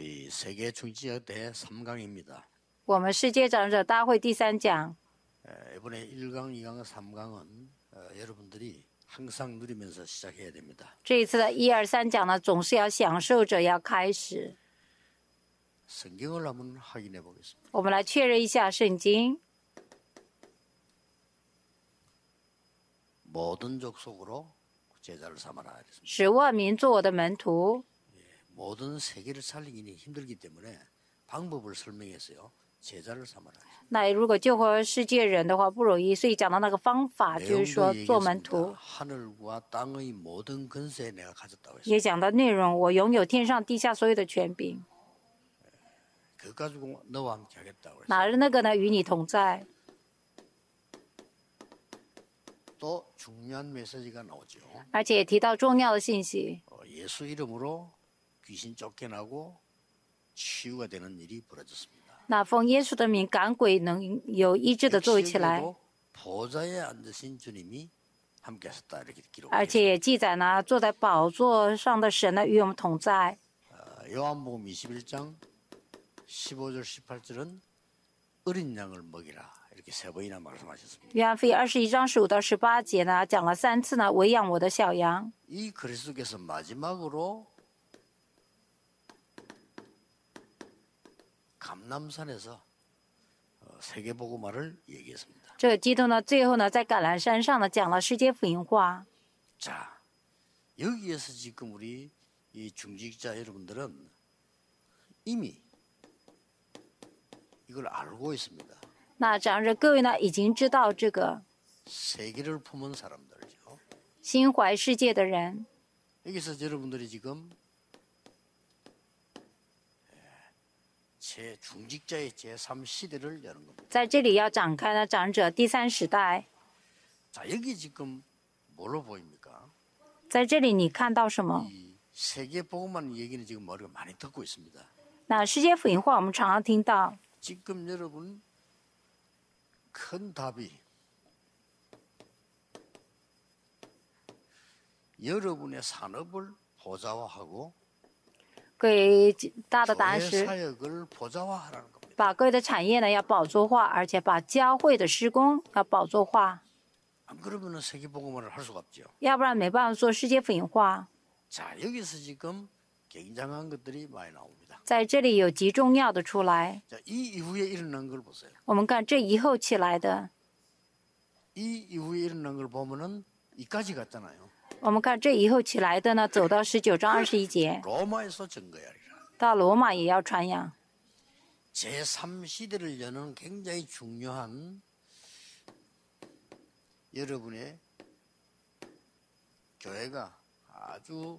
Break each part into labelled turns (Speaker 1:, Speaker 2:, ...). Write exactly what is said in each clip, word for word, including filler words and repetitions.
Speaker 1: 우리 세계 중지자 대 삼 강입니다.
Speaker 2: 我们世界长者大会第三讲，
Speaker 1: 에, 이번에 일 강, 이 강, 삼 강은 어, 여러분들이 항상 누리면서 시작해야 됩니다.
Speaker 2: 这一次的一二三讲呢，总是要享受着要开始。
Speaker 1: 성경을 한번 확인해 보겠습니다.
Speaker 2: 我们来确认一下圣经。
Speaker 1: 모든 족속으로 제자를 삼아라. 이랬습니다.
Speaker 2: 使万民做我的门徒。
Speaker 1: 모든 세계를 살리기는 힘들기 때문에 방법을 설명해서요. 제자를 삼아라.
Speaker 2: 那如果救活世界人的话不容易，所以讲到那个方法，就是说
Speaker 1: 내용도
Speaker 2: 做门徒。
Speaker 1: 얘기했습니다. 하늘과 땅의 모든 근세 내가 가졌다고 했습니다.
Speaker 2: 也讲到内容，我拥有天上地下所有的权柄。
Speaker 1: 그거 가지고 너와 함께 하겠다고 했습니다.
Speaker 2: 哪日那个呢？与你同在。
Speaker 1: 또 중요한 메시지가 나오죠.
Speaker 2: 而且也提到重要的信息，
Speaker 1: 어, 예수 이름으로 귀신 쫓겨나고 치유가 되는 일이 벌어졌습니다.
Speaker 2: 那奉耶稣的名赶鬼能有医治的作为起来。
Speaker 1: 역시 보좌에 앉으신 주님이 함께하셨다 이렇게
Speaker 2: 而
Speaker 1: 기록합니다.
Speaker 2: 且也记载呢，坐在宝座上的神呢与我们同在。
Speaker 1: 어, 요한복음 이십일 장 십오 절 십팔 절은 어린 양을 먹이라 이렇게 세 번이나 말씀하셨습니다.
Speaker 2: 约翰福音二十一章十五到十八节呢，讲了三次呢，喂养我的小羊。
Speaker 1: 이 그리스도께서 마지막으로 감람산에서 어, 세계복음화를 얘기했습니다.
Speaker 2: 这个基督呢，最后呢，在橄榄山上呢，讲了世界福音化。
Speaker 1: 자, 여기에서 지금 우리 이 중직자 여러분들은 이미 이걸 알고 있습니다.
Speaker 2: 那长者各位呢，已经知道这个
Speaker 1: 세계를 품은 사람들이죠.
Speaker 2: 心怀世界的人。
Speaker 1: 여기서 여러분들이 지금 제 중직자의 제삼 시대를 여는 겁니다.
Speaker 2: 在这里要展开呢，长者第三时代。
Speaker 1: 자, 여기 지금 뭘로 보입니까?
Speaker 2: 在这里你看到什么？
Speaker 1: 이 세계 복음만 얘기는 지금 우리가 많이 듣고 있습니다.
Speaker 2: 那世界福音化我们常常听到。
Speaker 1: 지금 여러분 큰 답이 여러분의 산업을 보좌화하고
Speaker 2: 各位大的答案
Speaker 1: 교회
Speaker 2: 是，
Speaker 1: 사역을 보좌화하라는 겁니다.
Speaker 2: 把各位的产业呢要宝座化，而且把教会的施工要宝座化，
Speaker 1: 안 그러면 세계 복음화를 할 수가 없죠.
Speaker 2: 要不然没办法做世界福音化。
Speaker 1: 자, 여기서 지금 굉장한 것들이 많이 나옵니다.
Speaker 2: 在这里有极重要的出来。
Speaker 1: 자, 이 이후에 일어난 걸 보세요.
Speaker 2: 我们看这以后起来的，
Speaker 1: 이 이후에 일어난 걸 보면은 이까지 갔잖아요.
Speaker 2: 我们看这以后起来的呢，走到十九章二十一节，
Speaker 1: 로마에서 증거하리라.
Speaker 2: 到罗马也要传扬。
Speaker 1: 제삼 시대를 여는 굉장히 중요한 여러분의 교회가 아주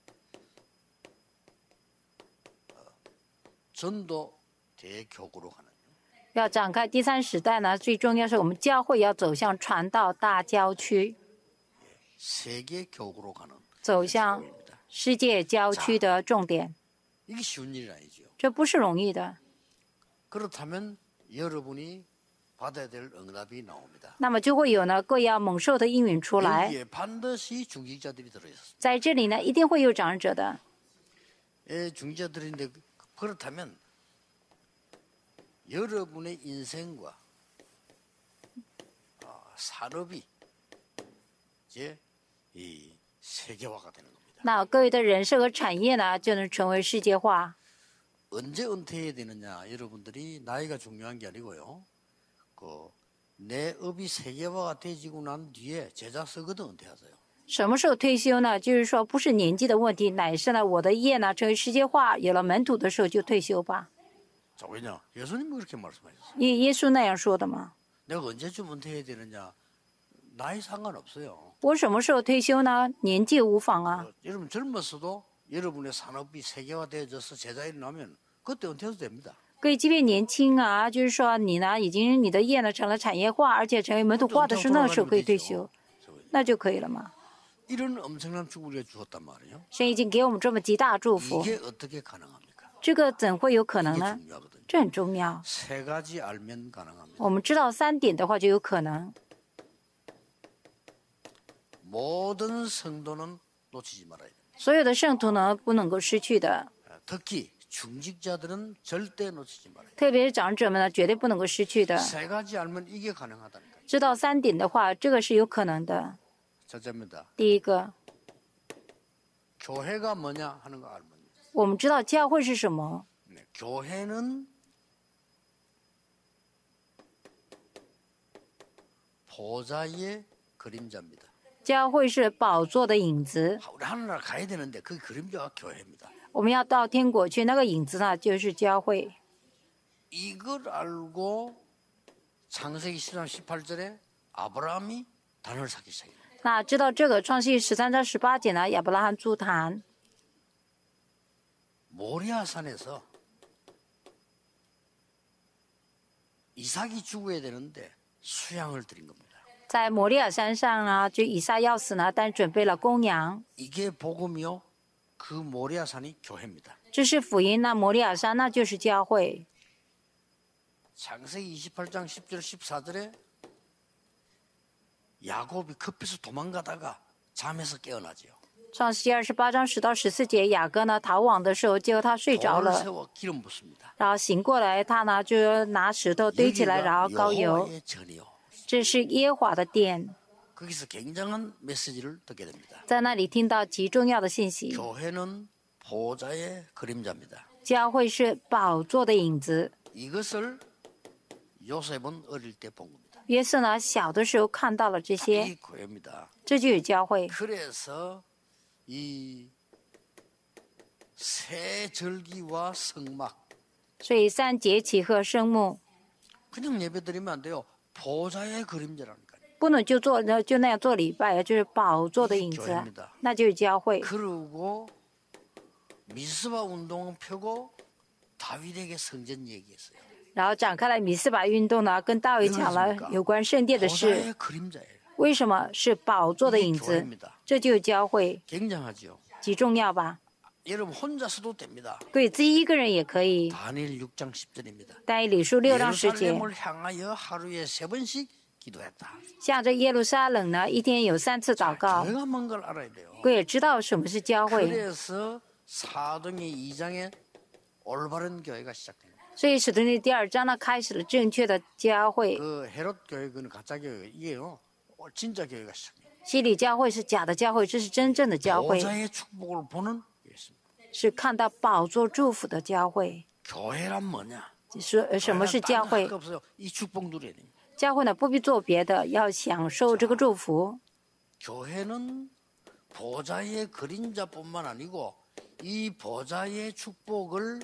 Speaker 1: 어, 전도 대교구로 가는
Speaker 2: 要展开第三时代呢，最重要是我们教会要走向传道大郊区，
Speaker 1: 세계 교구로 가는
Speaker 2: 走向
Speaker 1: 교회입니다.
Speaker 2: 世界郊区的重点，
Speaker 1: 이게 쉬운 일이 아니죠.
Speaker 2: 这不是容易的。
Speaker 1: 그렇다면 여러분이 받아야 될 응답이 나옵니다.
Speaker 2: 那么就会有呢各样猛兽的应允出来，
Speaker 1: 여기에 반드시 중직자들이 들어있습니다.
Speaker 2: 在这里呢一定会有长者的。
Speaker 1: 예, 중직자들인데 그렇다면 여러분의 인생과 어, 산업이 이제 이 세계화가 되는 겁니다.
Speaker 2: 那各位的人设和产业呢，就能成为世界化。
Speaker 1: 언제 은퇴해야 되느냐? 여러분들이 나이가 중요한 게 아니고요. 그 내 업이 세계화가 되지고 난 뒤에 제자 서거든 은퇴하세요.
Speaker 2: 什么时候退休呢？就是说不是年纪的问题，乃是呢我的业呢成为世界化，有了门徒的时候就退休吧。
Speaker 1: 자, 왜냐? 예수님이 그렇게 말씀하셨어요.
Speaker 2: 耶耶稣那样说的嘛。
Speaker 1: 내가 언제쯤 은퇴해야 되느냐? 나이 상관없어요.
Speaker 2: 我什么时候退休呢？年纪无妨啊。
Speaker 1: 어, 여러분 젊었어도 여러분의 산업이 세계화되어져서 제자일이 나면 그때 은퇴해도 됩니다.
Speaker 2: 各位即便年轻啊，就是说你呢已经你的业呢成了产业化，而且成为门徒化的时候，那个时候可以退休，那就可以了嘛。
Speaker 1: 이런 엄청난 축복을 주었단 말이에요.
Speaker 2: 神已经给我们这么极大祝福，
Speaker 1: 이게 어떻게 가능합니까?
Speaker 2: 这个怎会有可能
Speaker 1: 이게
Speaker 2: 呢？
Speaker 1: 중요하거든요.
Speaker 2: 这很重要。
Speaker 1: 세 가지 알면 가능합니다.
Speaker 2: 我们知道三点的话就有可能。
Speaker 1: 모든 성도는 놓치지 말아야 됩니다.
Speaker 2: 所有的圣徒呢不能够失去的，
Speaker 1: 특히 중직자들은 절대 놓치지 말아요.
Speaker 2: 特别是长者们呢，绝对不能够失去的。
Speaker 1: 세 가지 알면 이게 가능하다니까요.
Speaker 2: 知道三点的话，这个是有可能的。
Speaker 1: 첫째입니다.
Speaker 2: 第一个，
Speaker 1: 교회가 뭐냐 하는 거 알면.
Speaker 2: 我们知道教会是什么？
Speaker 1: 네, 교회는 보좌의 그림자입니다.
Speaker 2: 教会是宝座的影子。
Speaker 1: 우리 하늘나라 가야 되는데 그 그림자가 교회입니다.
Speaker 2: 我们要到天国去，那个影子呢，就是教会。
Speaker 1: 이걸 알고 창세기 십삼 장 십팔 절에 아브라함이 단을 쌓기 시작해요.
Speaker 2: 那知道这个，创世记十三章十八节呢，亚伯拉罕筑坛。
Speaker 1: 모리아산에서 이삭이 죽어야 되는데 수양을 드린 겁니다.
Speaker 2: 在摩利亚山上呢，就以撒要死呢，但准备了公羊。
Speaker 1: 이게 복음이요. 그 모리아산이 교회입니다.
Speaker 2: 这是福音，那摩利亚山那就是教会。
Speaker 1: 창세기 이십팔 장 십 절 십사 절에 야곱이 급해서 도망가다가 잠에서 깨어나지요.
Speaker 2: 创世记二十八章十到十四节，雅各呢逃亡的时候，结果他睡着
Speaker 1: 돌을
Speaker 2: 了，
Speaker 1: 세워 기름 붓습니다.
Speaker 2: 然后醒过来，他呢就拿石头堆起来，然后膏油。
Speaker 1: 여호와의 전이요.
Speaker 2: 这是耶和华的殿，
Speaker 1: 거기서 굉장한 메시지를 듣게 됩니다.
Speaker 2: 在那里听到极重要的信息。
Speaker 1: 교회는 보좌의 그림자입니다.
Speaker 2: 教会是宝座的影子。
Speaker 1: 이것을 요셉은 어릴 때 본 겁니다.
Speaker 2: 约瑟呢小的时候看到了这些，
Speaker 1: 이 교회입니다.
Speaker 2: 这就是教会。
Speaker 1: 그래서 이 새 절기와 성막
Speaker 2: 所以三节期和圣幕
Speaker 1: 그냥 예배드리면 안 돼요. 보좌의 그림자라니까요.
Speaker 2: 不能就做就那样做礼拜，就是宝座的影子，那就是教会。
Speaker 1: 그리고 미스바 운동은 펴고 다윗에게 성전 얘기했어요.
Speaker 2: 然后展开了米斯巴运动呢，跟大卫讲了有关圣殿的事。
Speaker 1: 보좌의 그림자예요.
Speaker 2: 为什么是宝座的影
Speaker 1: 이게
Speaker 2: 子？
Speaker 1: 교회입니다.
Speaker 2: 这就是教会，
Speaker 1: 굉장하죠.
Speaker 2: 极重要吧？
Speaker 1: 여러분 혼자서도 됩니다.
Speaker 2: 对自己一个人也可以。
Speaker 1: 다니엘 육 장 십 절입니다.
Speaker 2: 但以理书六章十节，
Speaker 1: 예루살렘을 향하여 하루에 세 번씩 기도했다.
Speaker 2: 向着耶路撒冷呢，一天有三次祷告。
Speaker 1: 교회가 뭔 걸 알아야 돼요.
Speaker 2: 我也知道什么是教会，
Speaker 1: 그래서 사도행전 이 장에 올바른 교회가 시작됩니다.
Speaker 2: 所以使徒行第二章呢，开始了正确的教会。
Speaker 1: 그 헤롯 교회 그는 가짜 교회 이게요. 어, 진짜 교회가 시작돼요.
Speaker 2: 西里教会是假的教会，这是真正的教会，
Speaker 1: 보좌의 축복을 보는 교회입니다.
Speaker 2: 是看到宝座祝福的教会。
Speaker 1: 교회란 뭐냐?
Speaker 2: 说呃什么是教
Speaker 1: 딴
Speaker 2: 会
Speaker 1: 거 ？ 없어요. 이 축복 누려야 됩니다.
Speaker 2: 教会呢不必做别的，要享受这个祝福。
Speaker 1: 교회는 보좌의 그림자뿐만 아니고 이 보좌의 축복을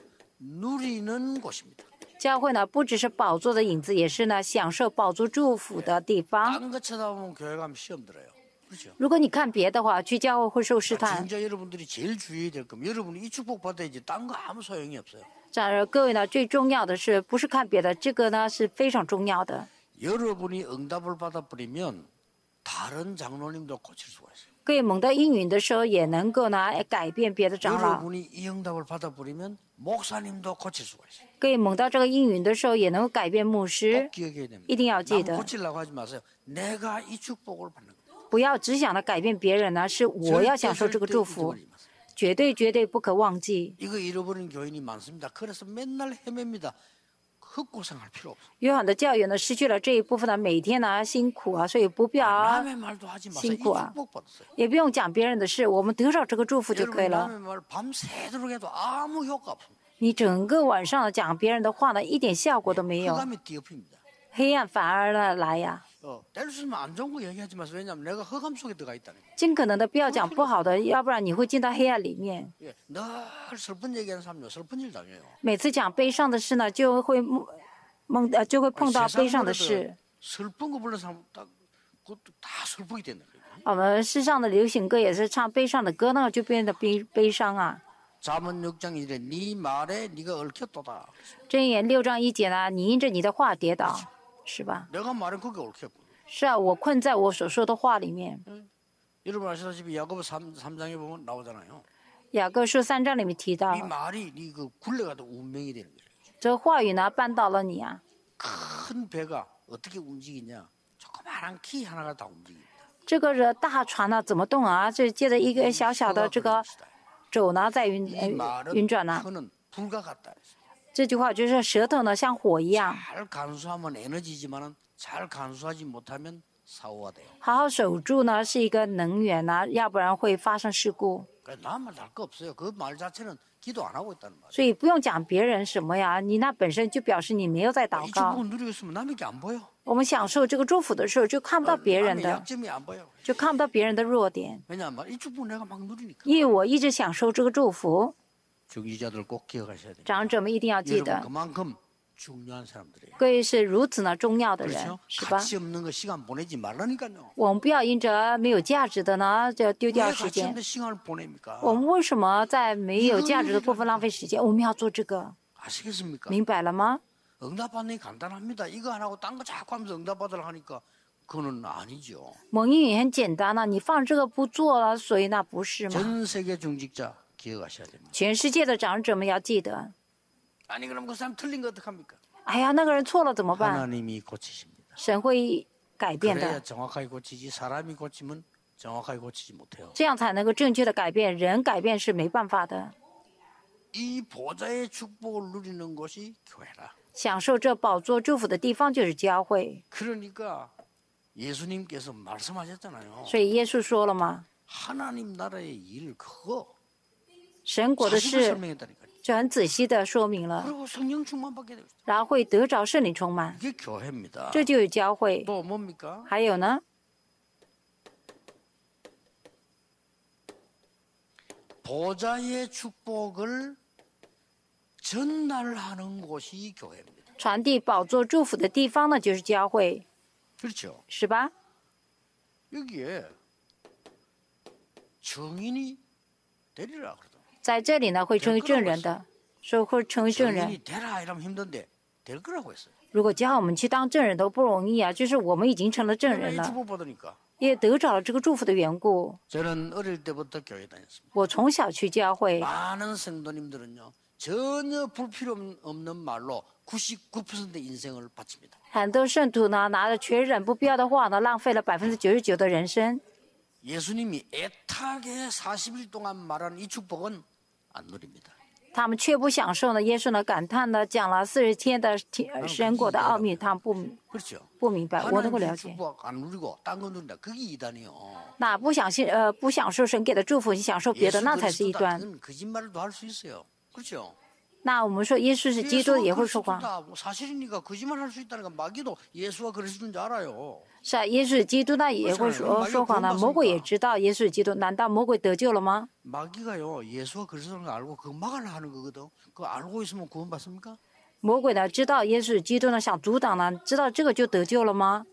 Speaker 1: 누리는 곳입니다.
Speaker 2: 教会呢不只是宝座的影子，也是呢享受宝座祝福的地方。
Speaker 1: 딴 거 쳐다보면 교회 가면 시험 들어요. 그렇죠?
Speaker 2: 如果你看别的话，去教会会受试探。
Speaker 1: 진짜 여러분들이 제일 주의해야 될 겁니다. 여러분이 이 축복 받아야지 딴 거 아무 소용이 없어요.
Speaker 2: 然而各位呢，最重要的是不是看别的，这个呢是非常重要的。
Speaker 1: 여러분이 응답을 받아버리면 다른 장로님도 고칠 수가 있어요.
Speaker 2: 各位蒙到应允的时候，也能够呢改变别的长老。
Speaker 1: 여러분이 이 응답을 받아버리면 목사님도 고칠 수가 있어요.
Speaker 2: 各位蒙到这个应允的时候，也能够改变牧师
Speaker 1: 꼭 。 기억해야 됩니다.
Speaker 2: 一定要记
Speaker 1: 남
Speaker 2: 得，
Speaker 1: 고치려고 하지 마세요. 내가 이 축복을 받는 거예요.
Speaker 2: 不要只想着改变别人呢，是我要享受这个祝福，
Speaker 1: 잊어버리지 마세요.
Speaker 2: 绝对绝对不可忘记。
Speaker 1: 이거 잃어버린 교인이 많습니다. 그래서 맨날 헤맵니다. 헛고생할 필요 없어요.
Speaker 2: 有很多教员呢失去了这一部分呢，每天呢辛苦啊，所以不必要啊，
Speaker 1: 남의 말도 하지 마세요. 이
Speaker 2: 辛苦啊。
Speaker 1: 축복 받았어요.
Speaker 2: 也不用讲别人的事，我们得到这个祝福就可以
Speaker 1: 여러분
Speaker 2: 了。
Speaker 1: 남의 말 밤새도록 해도 아무 효과 없습니다.
Speaker 2: 你整个晚上讲别人的话呢，一点效果都没有，
Speaker 1: 흑암이 뒤엎입니다.
Speaker 2: 黑暗反而呢来呀。
Speaker 1: 어, 될 수 있으면 안 좋은 거 얘기하지 마세요. 왜냐하면 내가 흑암 속에 들어가 있다는 거예요.
Speaker 2: 尽可能的不要讲不好的，要不然你会进到黑暗里面。
Speaker 1: 예, 늘 슬픈 얘기하는 사람요 슬픈 일 당해요.
Speaker 2: 每次讲悲伤的事呢，就会梦梦呃就会碰到悲伤的事。
Speaker 1: 슬픈 거 부르는 사람 딱 그것도 다 슬프게 된다.
Speaker 2: 我们世上的流行歌也是唱悲伤的歌呢，就变得悲悲伤啊。
Speaker 1: 잠언 육 장 일 절에 네 말에 네가 얽혔도다.
Speaker 2: 箴言六章一节呢，你因着你的话跌倒，是吧？
Speaker 1: 내가 말은 그게 얽혔고.
Speaker 2: 是啊，我困在我所说的话里面。
Speaker 1: 여러분 아시다시피 야고보 삼 장에 보면 나오잖아요.
Speaker 2: 雅各书三章里面提到
Speaker 1: 이 ， 말이 네 그 굴레가 또 운명이 되는 거예요.
Speaker 2: 这话语呢绊倒了你啊。
Speaker 1: 큰 배가 어떻게 움직이냐? 조그마한 키 하나가 다 움직입니다.
Speaker 2: 这个是大船呢怎么动啊？这借着一个小小的这个
Speaker 1: 시다.
Speaker 2: 轴呢在运
Speaker 1: 이
Speaker 2: 呃
Speaker 1: 말은
Speaker 2: 运转呢。
Speaker 1: 터는 불과 같다.
Speaker 2: 这句话就是舌头呢像火一样，
Speaker 1: 잘 간수하면 에너지지만은 잘 간수하지 못하면 사고가 돼요.
Speaker 2: 好好守住呢是一个能源呐、要不然会发生事故。
Speaker 1: 그러니까 남을 할 거 없어요. 그 말 자체는 기도 안 하고 있다는 말이에요.
Speaker 2: 所以不用讲别人什么呀，你那本身就表示你没有在祷
Speaker 1: 이
Speaker 2: 告。
Speaker 1: 축복을 누리고 있으면 남에게 안 보여.
Speaker 2: 我们享受这个祝福的时候，就看不到别人
Speaker 1: 남의
Speaker 2: 的，
Speaker 1: 약점이 안 보여.
Speaker 2: 就看不到别人的弱点，
Speaker 1: 왜냐하면 이 축복 내가 막 누리니까.
Speaker 2: 因为我一直享受这个祝福。
Speaker 1: 중지자들 꼭 기억하셔야 됩니다.
Speaker 2: 长者们一定要记
Speaker 1: 여러분
Speaker 2: 得，
Speaker 1: 그만큼 중요한 사람들이에요.
Speaker 2: 各位是如此呢重要的人，
Speaker 1: 그렇죠?
Speaker 2: 是吧？
Speaker 1: 가치 없는 거 시간 보내지 말라니까요.
Speaker 2: 我们不要因着没有价值的呢就丢
Speaker 1: 왜
Speaker 2: 掉时
Speaker 1: 가치
Speaker 2: 间。
Speaker 1: 없는 시간을 보냅니까?
Speaker 2: 我们为什么在没有价值的部分浪费时间？我们要做这个，
Speaker 1: 아시겠습니까?
Speaker 2: 明白了吗？
Speaker 1: 응답받는 게 간단합니다. 이거 안 하고 딴 거 자꾸 하면서 응답받으려 하니까 그거는 아니죠.
Speaker 2: 蒙应也很简单呢、你放这个不做了，所以那不是嘛？
Speaker 1: 전 세계 중직자 기억하셔야 됩니다.
Speaker 2: 全世界的长者们要记得，
Speaker 1: 아니 그럼 그 사람 틀린 거 어떡합니까?
Speaker 2: 哎呀，那个人错了怎么办？
Speaker 1: 하나님이 고치십니다.
Speaker 2: 神会改变
Speaker 1: 그래야
Speaker 2: 的，
Speaker 1: 정확하게 고치지 사람이 고치면 정확하게 고치지 못해요.
Speaker 2: 这样才能够正确的改变。人改变是没办法的。
Speaker 1: 이 보좌의 축복을 누리는 곳이 교회라.
Speaker 2: 享受这宝座祝福的地方就是教会。
Speaker 1: 그러니까 예수님께서 말씀하셨잖아요.
Speaker 2: 所以耶稣说了嘛，
Speaker 1: 하나님 나라의 일 그거
Speaker 2: 神国的
Speaker 1: 자세히
Speaker 2: 事
Speaker 1: 설명했다니까요.
Speaker 2: 就很仔细的说明了，
Speaker 1: 그리고 성령 충만 받게 되고
Speaker 2: 然后会得着圣灵充满，
Speaker 1: 이게 교회입니다.
Speaker 2: 这就是教会。
Speaker 1: 또 뭡니까?
Speaker 2: 还有呢，
Speaker 1: 보좌의 축복을 전달하는 곳이 교회입니다.
Speaker 2: 传递宝座祝福的地方呢，就是教会，
Speaker 1: 그렇죠.
Speaker 2: 是吧？
Speaker 1: 여기에 증인이 되리라 그러더라고요.
Speaker 2: 在这里呢，会成为证人的，说会成为证人。
Speaker 1: 증인이 되라 이러면 힘든데 될 거라고 했어요.
Speaker 2: 如果叫我们去当证人都不容易啊，就是我们已经成了证
Speaker 1: 내가
Speaker 2: 人
Speaker 1: 이
Speaker 2: 了，
Speaker 1: 축복 받으니까
Speaker 2: 也得着了这个祝福的缘故。
Speaker 1: 저는 어릴 때부터 교회 다녔습니다.
Speaker 2: 我从小去教会，
Speaker 1: 많은 성도님들은요 전혀 불필요 없는 말로 구십구 퍼센트 인생을 바칩니다.
Speaker 2: 很多圣徒呢拿着全然不必要的话呢，浪费了百分之九十九的人生。
Speaker 1: 예수님이 애타게 사십 일 동안 말한 이 축복은 안 누립니다.
Speaker 2: 他们却不享受呢。耶稣呢感叹的讲了四十天的天神国的奥秘，他们不
Speaker 1: 그렇죠.
Speaker 2: 不明白，我能够了
Speaker 1: 하나님
Speaker 2: 解。
Speaker 1: 축복 안 누리고 딴 거 누린다. 그게 이단이요.
Speaker 2: 那不享信呃不享受神给的祝福，你享受别的，那才是异
Speaker 1: 그리스도다.
Speaker 2: 端。
Speaker 1: 그건 거짓말도 할 수 있어요. 그렇죠.
Speaker 2: 那我们说耶稣是基督，也会说谎。
Speaker 1: 그리스도다. 뭐 사실이니까 거짓말 할 수 있다는 건 마귀도 예수가 그리스도인 줄 알아요.
Speaker 2: 是啊，耶稣是基督，那也会说说谎呢。魔鬼也知道耶稣是基督，难道魔鬼得救了吗？
Speaker 1: 마귀가요 예수가 그리스도인 걸 알고 그거 막으려 하는 거거든. 그거 알고 있으면 구원 받습니까?
Speaker 2: 魔鬼呢知道耶稣是基督呢，想阻挡呢，知道这个就得救了吗？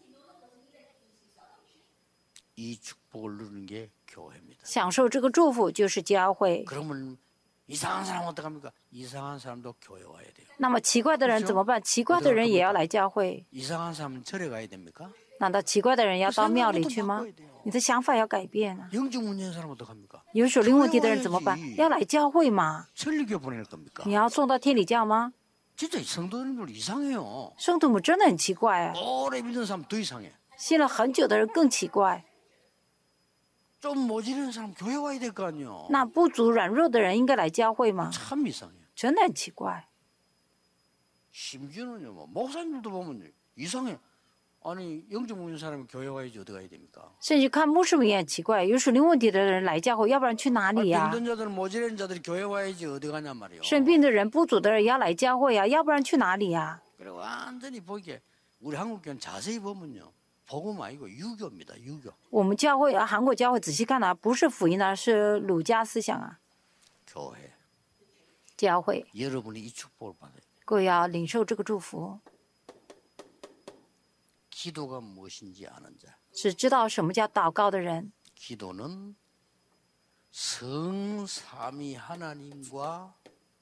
Speaker 1: 이 축복을 누리는 게 교회입니다.
Speaker 2: 享受这个祝福就是教会。
Speaker 1: 그러면 이상한 사람 어떡합니까? 이상한 사람도 교회 와야 돼요.
Speaker 2: 那么奇怪的人怎么办？奇怪的人也要来教会。
Speaker 1: 이상한 사람은 절에 가야 됩니까?
Speaker 2: 难道奇怪的人要到庙里去吗？你的想法要改变啊！
Speaker 1: 영적 문제인 사람 어떡합니까?
Speaker 2: 有属灵问题的人怎么办？要来教会嘛？
Speaker 1: 천리교 보낼 겁니까?
Speaker 2: 你要送到天理教吗？
Speaker 1: 진짜 성도님들 이상해요.
Speaker 2: 圣徒们真的很奇怪啊！
Speaker 1: 오래 믿는 사람 더 이상해.
Speaker 2: 信了很久的人更奇怪。
Speaker 1: 좀 모질은 사람 교회 와야 될 거 아니에요.
Speaker 2: 那不足软弱的人应该来教会吗？
Speaker 1: 참 이상해요.
Speaker 2: 真的很奇怪。
Speaker 1: 심지어는요, 뭐 목사님들도 보면 이상해. 아니 영적 문제인 사람이 교회 와야지 어디 가야 됩니까?
Speaker 2: 甚至看牧师们也很奇怪，有属灵问题的人来教会，要不然去哪里呀、
Speaker 1: 병든 자들은 모질한 자들이 교회 와야지 어디 가냔 말이에요.
Speaker 2: 生病的人、不足的人也要来教会呀、要不然去哪里呀、
Speaker 1: 그리고 완전히 보기에 우리 한국 교회는 자세히 보면요. 복음 아니고 유교입니다. 유교.
Speaker 2: 我们教会啊，韩国教会仔细看啊，不是福音啊，是儒家思想啊。
Speaker 1: 교회.
Speaker 2: 教会，
Speaker 1: 여러분이 이 축복을 받아야 돼요.
Speaker 2: 各位要领受这个祝福，
Speaker 1: 기도가 무엇인지 아는 자.
Speaker 2: 是知道什么叫祷告的人。
Speaker 1: 기도는 성삼위 하나님과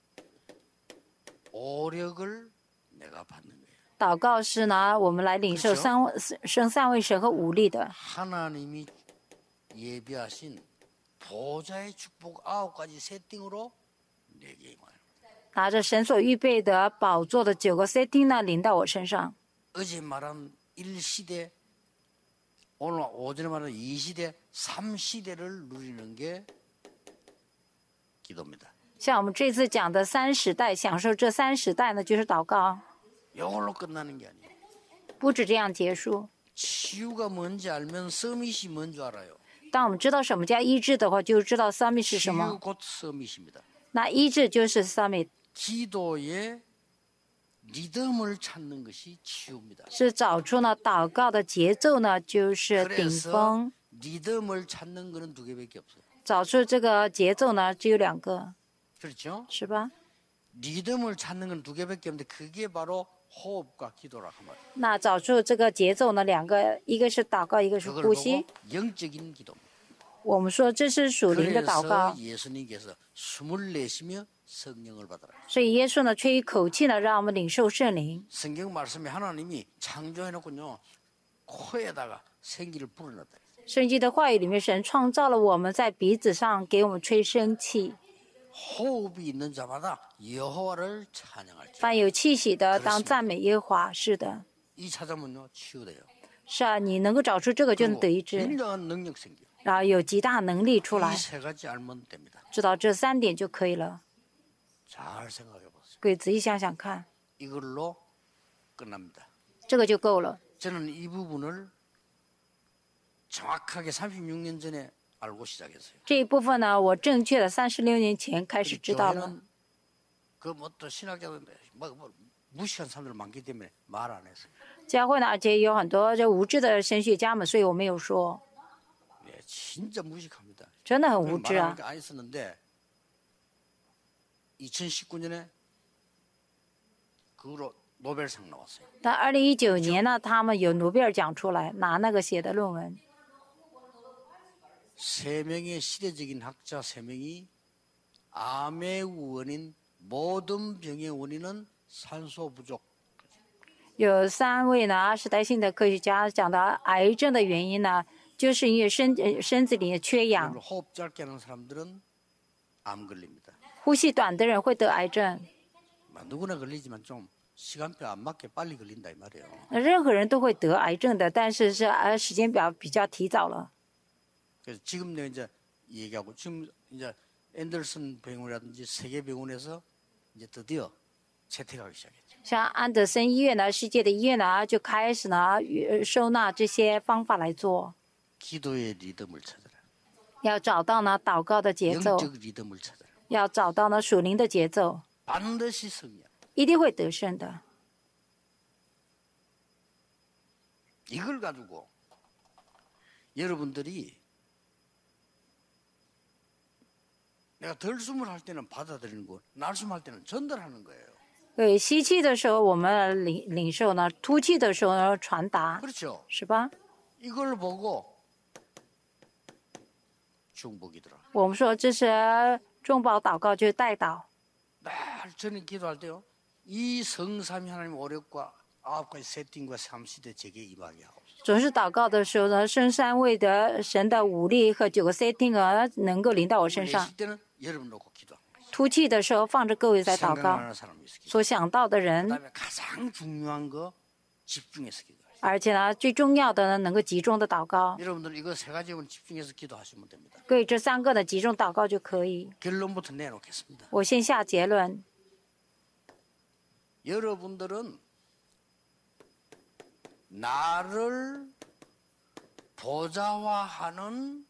Speaker 1: 오력을 내가 받는 거예요.
Speaker 2: 祷告是呢，我们来领受三位生三位神和武力的。
Speaker 1: 하나님이 예비하신 보좌의 축복 아홉 가지 세팅으로 내게 임하여.
Speaker 2: 拿着神所预备的宝座的九个 setting 呢，临到我身上。
Speaker 1: 어제 말한 일 시대, 오늘 오전에 말한 이 시대, 삼 시대를 누리는 게 기도입니다.
Speaker 2: 像我们这次讲的三十代，享受这三十代呢，就是祷告，
Speaker 1: 이걸로 끝나는 게 아니에요.
Speaker 2: 不止这样结束。
Speaker 1: 치유가 뭔지 알면 서밋이 뭔지 알아요.
Speaker 2: 当我们知道什么叫医治的话，就知道 summit 是什
Speaker 1: 치유
Speaker 2: 么。
Speaker 1: 곧 서밋입니다.
Speaker 2: 那医治就是 summit，
Speaker 1: 기도의 리듬을 찾는 것이 치유입니다.
Speaker 2: 是找出呢祷告的节奏呢，就是顶
Speaker 1: 그래서
Speaker 2: 峰。
Speaker 1: 리듬을 찾는 거는 두 개밖에 없어요.
Speaker 2: 找出这个节奏呢，只有两个，
Speaker 1: 그렇죠?
Speaker 2: 是吧？
Speaker 1: 리듬을 찾는 건 두 개밖에 없는데 그게 바로 호흡과 기도라 그 말이에요.
Speaker 2: 那找出这个节奏呢，两个，一个是祷告，一个是
Speaker 1: 그걸
Speaker 2: 呼吸
Speaker 1: 보고 。 영적인 기도입니다.
Speaker 2: 我们说这是属灵的祷
Speaker 1: 그래서
Speaker 2: 告，
Speaker 1: 예수님께서 숨을 내쉬며 성령을 받아라.
Speaker 2: 所以耶稣呢吹一口气呢，让我们领受圣灵。
Speaker 1: 성경 말씀에 하나님이 창조해놓고요 코에다가 생기를 불어넣었다.
Speaker 2: 圣经的话语里面，神创造了我们在鼻子上给我们吹生气，
Speaker 1: 호흡이 있는 자마다 여호와를 찬양할지.
Speaker 2: 凡有气息的当赞美耶和华。是的，
Speaker 1: 이 찾으면요 치유돼요.
Speaker 2: 是啊，你能够找出这个就能
Speaker 1: 그리고
Speaker 2: 得医治，
Speaker 1: 굉장한 능력 생겨.
Speaker 2: 然后有极大能力出来
Speaker 1: 이 ，세 가지 알면 됩니다.
Speaker 2: 知道这三点就可以了。
Speaker 1: 잘 생각해 보세요.
Speaker 2: 各位仔细想想看，
Speaker 1: 이걸로 끝납니다.
Speaker 2: 这个就够了。
Speaker 1: 저는 이 부분을 정확하게 삼십육 년 전에 알고 시작했어요.
Speaker 2: 这一部分呢，我正确的三十六年前开始知道了。
Speaker 1: 교회는 그 뭐 또 신학자들 뭐, 뭐 무식한 사람들 많기 때문에 말 안 했어요.
Speaker 2: 教会呢，而且有很多这无知的神学家们，所以我没有说，
Speaker 1: 네, 진짜 무식합니다.
Speaker 2: 真的很无知啊。
Speaker 1: 말하니까 안 했었는데 이천십구 년에 그로 노벨상 나왔어요.
Speaker 2: 但二零一九年呢，他们有诺贝尔奖出来，拿那个写的论文，
Speaker 1: 세 명의 시대적인 학자 세 명이 암의 원인 모든 병의 원인은 산소 부족.
Speaker 2: 有三位呢二十代性的科学家讲到癌症的原因呢，就是因为身呃身子里缺氧，
Speaker 1: 그리고 호흡 짧게 하는 사람들은 암 걸립니다.
Speaker 2: 呼吸短的人会得癌症。
Speaker 1: 뭐 누구나 걸리지만 좀 시간표 안 맞게 빨리 걸린다 이 말이에요.
Speaker 2: 那任何人都会得癌症的，但是是呃时间表比较提早了。
Speaker 1: 그래서 지금 내가 이제 얘기하고 지금 이제 앤더슨 병원이라든지 세계 병원에서 이제 드디어 채택하기 시작했죠.
Speaker 2: 像安德森医院呢，世界的医院呢，就开始呢呃收纳这些方法来做，
Speaker 1: 기도의 리듬을 찾아라.
Speaker 2: 要找到呢祷告的节奏，
Speaker 1: 영적 리듬을 찾아라.
Speaker 2: 要找到呢属灵的节奏，
Speaker 1: 반드시 승리야.
Speaker 2: 一定会得胜的。
Speaker 1: 이걸 가지고 여러분들이 내가 덜숨을 할 때는 받아들이는 거, 날숨 할 때는 전달하는 거예요.
Speaker 2: 对，吸气的时候我们领领受呢，吐气的时候呢传达，
Speaker 1: 그렇죠.
Speaker 2: 是吧？
Speaker 1: 이걸 보고 중복이더라.
Speaker 2: 我们说这是众宝祷告，就是代祷。
Speaker 1: 날 저는 기도할 때요. 이 성삼위 하나님 오력과 아홉 가지 세팅과 삼시대 제게 임하게 하옵소서.
Speaker 2: 总是祷告的时候呢，圣三位的神的武力和九个 setting 啊，能够临到我身上。
Speaker 1: 내쉴 때는 여러분 놓고 기도합니다.
Speaker 2: 吐气的时候放着各位在祷告，
Speaker 1: 생각나는 사람이 있어.
Speaker 2: 所想到的人，
Speaker 1: 그다음에 가장 중요한 거 집중해서 기도하세요.
Speaker 2: 而且呢，最重要的呢，能够集中的祷告。
Speaker 1: 여러분들 이거 세 가지만 집중해서 기도하시면 됩니다.
Speaker 2: 各位这三个的集中祷告就可以。
Speaker 1: 결론부터 내놓겠습니다.
Speaker 2: 我先下结论，
Speaker 1: 여러분들은 나를 보좌화하는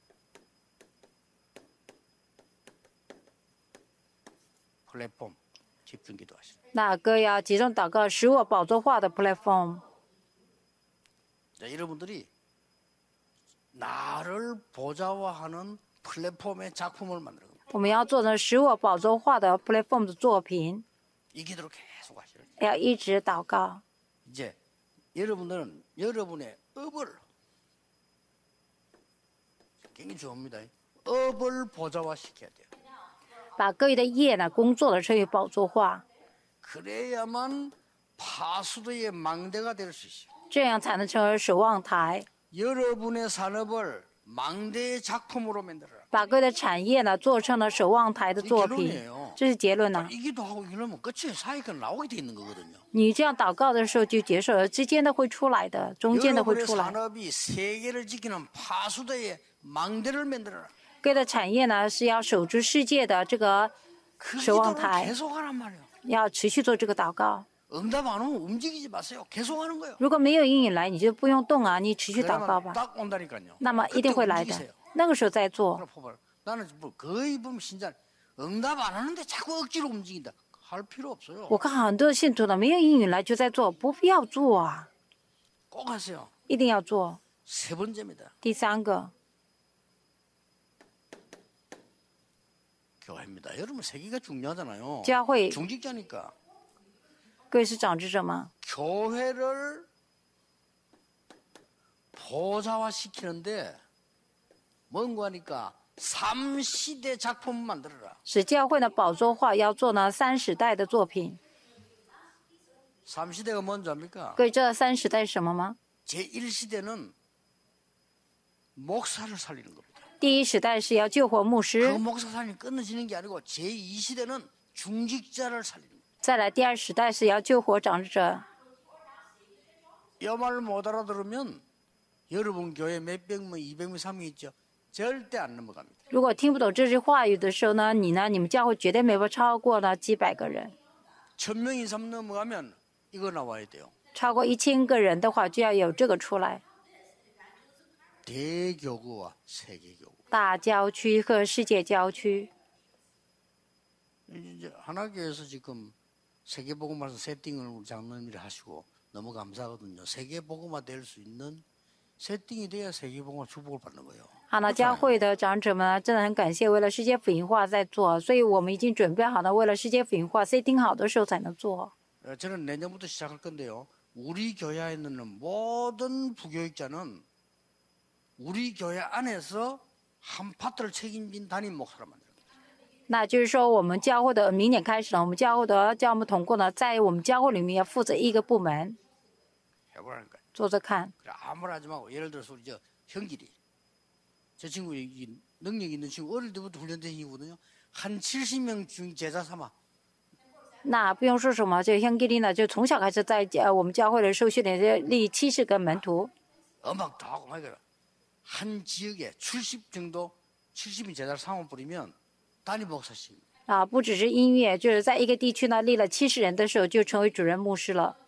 Speaker 1: 플랫폼 집중 기도하시죠.
Speaker 2: 那个要集中祷告，使我宝座化的 platform。
Speaker 1: 자, 여러분들이 나를 보좌화하는 플랫폼의 작품을 만들어.
Speaker 2: 我们要做成使我宝座化的 platform 的作品，
Speaker 1: 이 기도를 계속 하시죠.
Speaker 2: 要一直祷告。
Speaker 1: 이제 여러분들은 여러분의 업을 굉장히 좋습니다. 업을 보좌화 시켜야 돼요.
Speaker 2: 把各位的业呢，工作的成为宝座化，
Speaker 1: 그래야만 파수도의 망대가 될 수 있어요.
Speaker 2: 这样才能成为守望台，
Speaker 1: 여러분의 산업을 망대의 작품으로 만들어라.
Speaker 2: 把各位的产业呢做成了守望台的作品。这是结论呢。
Speaker 1: 이 기도하고 이러면 끝에 사이가 나오게 돼 있는 거거든요.
Speaker 2: 你这样祷告的时候就结束了，之间的会出来的，中间的会
Speaker 1: 여러분의
Speaker 2: 出来。
Speaker 1: 산업이 세계를 지키는 파수도의 망대를 만들어라.
Speaker 2: 各位的产业呢是要守住世界的这个
Speaker 1: 그
Speaker 2: 守望
Speaker 1: 기도를
Speaker 2: 台，
Speaker 1: 계속 하란 말이에요.
Speaker 2: 要持续做这个祷告。
Speaker 1: 응답 안 오면 움직이지 마세요. 계속 하는 거예요.
Speaker 2: 如果没有应允来，你就不用动啊，你持续祷告
Speaker 1: 그러면
Speaker 2: 吧。
Speaker 1: 딱 온다니까요.
Speaker 2: 那么一
Speaker 1: 그때
Speaker 2: 定会来的，
Speaker 1: 움직이세요.
Speaker 2: 那个时候再做。
Speaker 1: 그럼 봐봐요. 나는 뭐 거의 보면 신자 응답 안 하는데 자꾸 억지로 움직인다. 할 필요 없어요.
Speaker 2: 我看很多信徒呢，没有应允来就在做，不必要做啊，
Speaker 1: 꼭 하세요.
Speaker 2: 一定要做。
Speaker 1: 세 번째입니다.
Speaker 2: 第三个，
Speaker 1: 교회입니다. 여러분 세계가 중요하잖아요.
Speaker 2: 教会
Speaker 1: 중직자니까
Speaker 2: 各位是长执者吗？
Speaker 1: 교회를 보좌화 시키는데 뭔가 하니까 삼시대 작품 만들어라.
Speaker 2: 使教会呢宝座化，要做呢三时代的作品。
Speaker 1: 삼시대가 뭔지 압니까?
Speaker 2: 各位知道三时代是什么吗？
Speaker 1: 제일 시대는 목사를 살리는 겁니다.
Speaker 2: 第一时代是要救活牧
Speaker 1: 그
Speaker 2: 师，
Speaker 1: 목사 살림이 끊어지는 게 아니고 제이 시대는 중직자를 살리는 겁니다.
Speaker 2: 再来第二时代是要救活长执者。
Speaker 1: 이 말을 못 알아들으면 여러분 교회 몇백 명, 이백 명, 삼백 명 있죠? 절대 안 넘어갑니다.
Speaker 2: 如果听不懂这句话语的时候呢，你呢，你们教会绝对没法超过呢几百个人，
Speaker 1: 천 명 이상 넘어가면 이거 나와야 돼요.
Speaker 2: 超过一千个人的话，就要有这个出来。
Speaker 1: 대교구와 세계교구.
Speaker 2: 大郊区和世界郊区，
Speaker 1: 이제 하나교에서 지금 세계복음화서 세팅을 우리 장로님들이 하시고 너무 감사하거든요. 세계복음화 될 수 있는 세팅이 돼야 세계복음화 축복을 받는 거예요.
Speaker 2: 好了，教会的长者们呢，真的很感谢，为了世界福音化在做，所以我们已经准备好了，为了世界福音化 setting 好的时候才能做。
Speaker 1: 어, 저는 내년부터 시작할 건데요. 우리 교회에 있는 모든 부교육자는 우리 교회 안에서 한 파트를 책임진 담임 목사를 만들어요.
Speaker 2: 那就是说，我们教会的明年开始呢，我们教会的教牧同工呢，在我们教会里面要负责一个部门，
Speaker 1: 해보라니까요.
Speaker 2: 做着看。
Speaker 1: 그래, 아무 말 하지 말고 예를 들어서 우리 저 형길이 저 친구 이 능력 있는 친구 어릴 때부터 훈련된 친구거든요. 한 칠십 명 중 제자 삼아.
Speaker 2: 那不用说什么，就香格里呢，就从小开始在呃我们教会的受训练，就立七十个门徒。
Speaker 1: 음악도 하고 막 이래. 한 지역에 칠십 정도 칠십인 제자를 삼아 버리면 단임 목사씩.
Speaker 2: 啊，不只是音乐，就是在一个地区呢立了七十人的时候，就成为主任牧师了。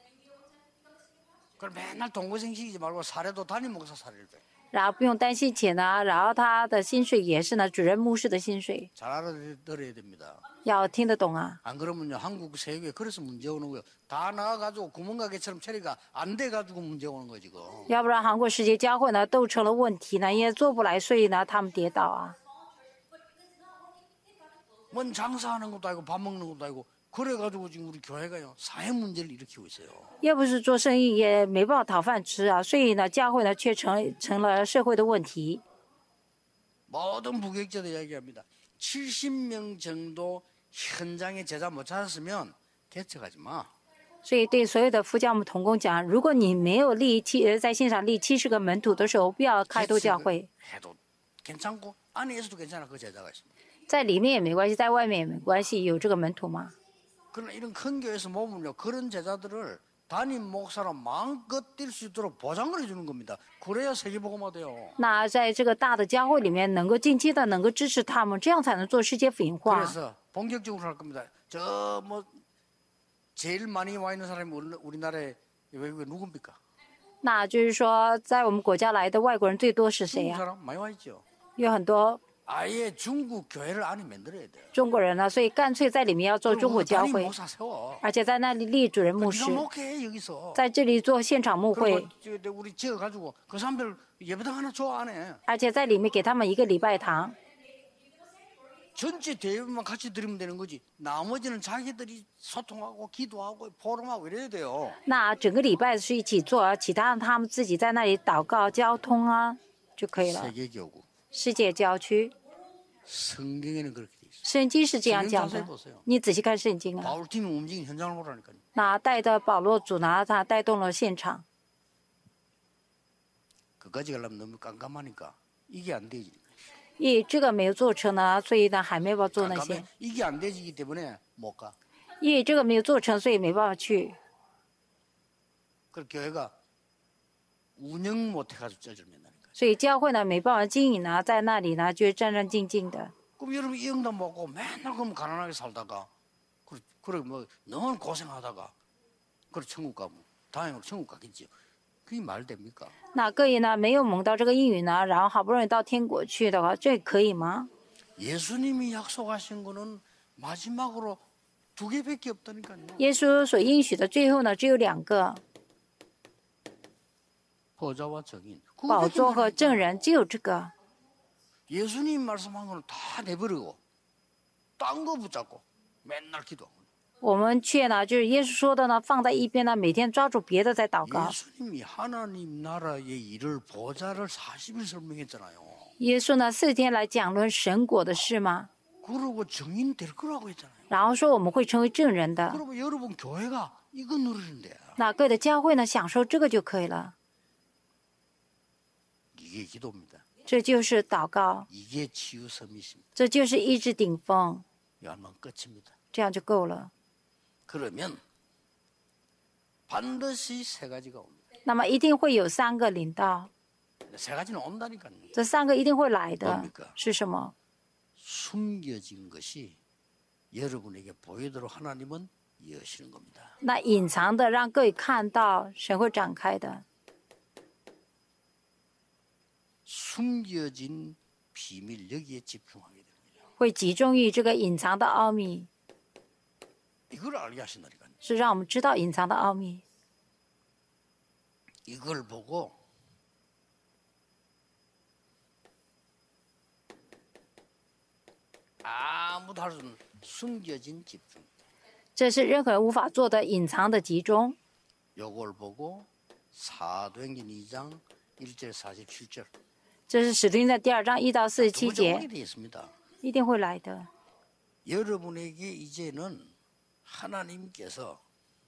Speaker 1: 그럼 맨날 동고생식이지 말고 사례도 단임 목사 사례를 돼.
Speaker 2: 然后不用担心钱呢，然后他的薪水也是呢主任牧师的薪水，
Speaker 1: 잘 알아들어야 됩니다.
Speaker 2: 要听得懂啊。
Speaker 1: 안 그러면요 한국 세계에 그래서 문제 오는 거예요. 다 나가가지고 구멍가게처럼 처리가 안 돼가지고 문제 오는 거지 지금.
Speaker 2: 要不然韩国世界教会呢都成了问题呢，也做不来，所以呢他们跌倒啊。
Speaker 1: 뭔 장사하는 것도 아니고 밥 먹는 것도 아니고 그래가지고 지금 우리 교회가요 사회 문제를 일으키고 있어요.
Speaker 2: 又不是做生意，也没办法讨饭吃啊，所以呢教会呢却成成了社会的问题。
Speaker 1: 모든 부교육자들 이야기합니다. 칠십 명 정도 현장에 제자 못 찾았으면 개척하지 마.
Speaker 2: 所以对所有的副教牧同工讲，如果你没有立七呃在线上立七十个门徒的时候，不要开拓教会，
Speaker 1: 해도 괜찮고 안에서도 괜찮아 그 제자가 있습니다.
Speaker 2: 在里面也没关系，在外面也没关系，有这个门徒吗？
Speaker 1: 그러나 이런 큰 교회에서 모으면요 그런 제자들을 담임 목사로 마음껏 뛸 수 있도록 보장을 해주는 겁니다. 그래야 세계복음화 돼요.
Speaker 2: 那在这个大的教会里面，能够近期的能够支持他们，这样才能做世界福音化。
Speaker 1: 그래서 본격적으로 할 겁니다. 저 뭐 제일 많이 와 있는 사람이 우리, 우리나라에 외국에 누굽니까?
Speaker 2: 那就是说，在我们国家来的外国人最多是谁
Speaker 1: 중국
Speaker 2: 呀、
Speaker 1: 사람 많이 와 있죠.
Speaker 2: 有很多
Speaker 1: 아예 중국 교회를 안에 만들어야 돼요.
Speaker 2: 中国人呢，所以干脆在里面要做中国教
Speaker 1: 담임
Speaker 2: 会，
Speaker 1: 목사 세워.
Speaker 2: 而且在那里立主任牧师，
Speaker 1: 네가 목회해 여기서.
Speaker 2: 在这里做现场牧会，
Speaker 1: 그리고 저, 우리 지어 가지고 그 사람들 예배당 하나 줘 안에.
Speaker 2: 而且在里面给他们一个礼拜堂。
Speaker 1: 전체 대회만 같이 드리면 되는 거지. 나머지는 자기들이 소통하고 기도하고 포럼하고 이래야 돼요.
Speaker 2: 那整个礼拜是一起做，其他的他们自己在那里祷告、交通啊就可以了。
Speaker 1: 세계교구.
Speaker 2: 世界郊区，
Speaker 1: 성경에는 그렇게 돼 있어요.
Speaker 2: 圣经是这样
Speaker 1: 성경
Speaker 2: 讲
Speaker 1: 자세히
Speaker 2: 的。
Speaker 1: 보세요.
Speaker 2: 你仔细看圣经啊，
Speaker 1: 바울팀이 움직이는 현장을 보라니까요.
Speaker 2: 那带的保罗主拿他带动了现场。
Speaker 1: 그까지 가려면 너무 깜깜하니까 이게 안 되지.
Speaker 2: 因为这个没有做成呢，所以呢还没办法做那些。
Speaker 1: 깜깜해. 이게 안 되지기 때문에 못 가.
Speaker 2: 因为这个没有做成，所以没办法去。
Speaker 1: 그 교회가 운영 못 해가지고 쪄들면다니까.
Speaker 2: 所以教会呢没办法经营呢，在那里呢就是战战兢兢的。
Speaker 1: 그럼 여러분 이 응답 먹고 맨날 그럼 가난하게 살다가 그래, 그래 뭐 너무 고생하다가 그래 천국 가면 다행으로 천국 가겠지요. 그게 말 됩니까?
Speaker 2: 那各位呢没有蒙到这个应允呢，然后好不容易到天国去的话，这可以吗？
Speaker 1: 예수님이 약속하신 거는 마지막으로 두 개밖에 없다니까요.
Speaker 2: 耶稣所应许的最后呢，只有两个，
Speaker 1: 보좌와 증인.
Speaker 2: 宝座和证人，只有这个。
Speaker 1: 예수님 말씀한 거는 다 내버리고 딴 거 붙잡고 맨날 기도하고.
Speaker 2: 我们却呢，就是耶稣说的呢，放在一边呢，每天抓住别的在祷告。
Speaker 1: 예수님이 하나님 나라의 일을 보좌를 사십 일 설명했잖아요.
Speaker 2: 耶稣呢，四天来讲论神国的事吗？
Speaker 1: 그러고 증인 될 거라고 했잖아요.
Speaker 2: 然后说我们会成为证人的。
Speaker 1: 그러면 여러분 교회가 이거 누리는데
Speaker 2: 那各位的教会呢，享受这个就可以了。
Speaker 1: 이게 기도입니다.
Speaker 2: 这就是祷告，
Speaker 1: 이게 치유 섬이십니다.
Speaker 2: 这就是医治顶峰，
Speaker 1: 이하면 끝입니다.
Speaker 2: 这样就够了。
Speaker 1: 그러면 반드시 세 가지가 옵니다.
Speaker 2: 那么一定会有三个领到，
Speaker 1: 세 가지는 온다니까요.
Speaker 2: 这三个一定会来的
Speaker 1: 뭡니까 ，
Speaker 2: 是什么？
Speaker 1: 숨겨진 것이 여러분에게 보이도록 하나님은 여시는 겁니다.
Speaker 2: 那隐藏的让各位看到，神会展开的。
Speaker 1: 숨겨진 비밀 여기에 집중하게 됩니다.
Speaker 2: 会集中于这个隐藏的奥秘，
Speaker 1: 이걸 알게 하신다니까요.
Speaker 2: 是让我们知道隐藏的奥秘。
Speaker 1: 이걸 보고 아무도 할 수 없는 숨겨진 집중.
Speaker 2: 这是任何人无法做的隐藏的集中。
Speaker 1: 요걸 보고 사도행전 이 장 일 절 사십칠 절.
Speaker 2: 这是使徒行传第二章一到四十七
Speaker 1: 두 번째 오게
Speaker 2: 节，
Speaker 1: 되어 있습니다.
Speaker 2: 一定会来的。
Speaker 1: 여러분에게 이제는 하나님께서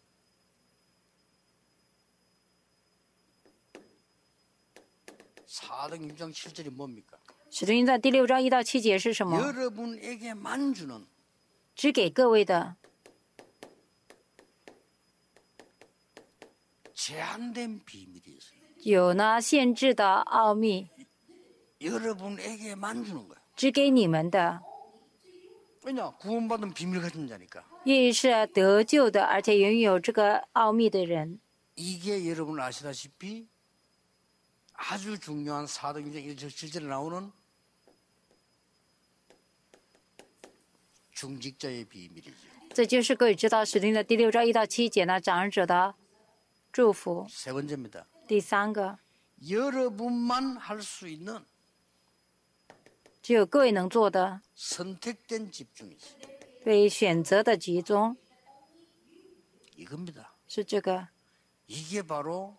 Speaker 1: 사도행전 육 장 칠 절이 뭡니까?
Speaker 2: 使徒行传第六章一到七节是什么？
Speaker 1: 여러분에게만 주는
Speaker 2: 只给各位的
Speaker 1: 제한된 비밀이 있어요.
Speaker 2: 有呢限制的奥秘，
Speaker 1: 여러분에게만 주는 거예요.
Speaker 2: 只给你们的，
Speaker 1: 왜냐? 구원받은 비밀 가진 자니까.
Speaker 2: 因为是得救的，而且拥有这个奥秘的人。
Speaker 1: 이게 여러분 아시다시피 아주 중요한 사도행전 일 절 칠 절에 나오는 중직자의 비밀이죠.
Speaker 2: 这就是各位知道使徒行传第六章一到七节呢，长人者的祝福。
Speaker 1: 세 번째입니다.
Speaker 2: 第三个，
Speaker 1: 여러분만 할 수 있는
Speaker 2: 只有各位能做的，
Speaker 1: 선택된 집중이죠.
Speaker 2: 被选择的集中
Speaker 1: 이겁니다.
Speaker 2: 是这个。
Speaker 1: 이게 바로